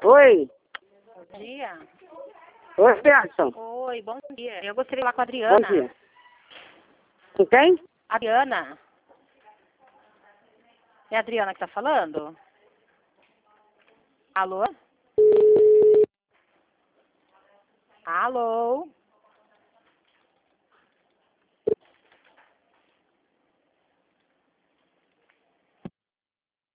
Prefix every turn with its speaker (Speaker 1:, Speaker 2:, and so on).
Speaker 1: Oi.
Speaker 2: Bom dia.
Speaker 1: Oi, Benção.
Speaker 2: Oi, bom dia. Eu gostaria de falar com a Adriana.
Speaker 1: Bom dia. Com quem?
Speaker 2: Adriana. É a Adriana que tá falando? Alô? Alô?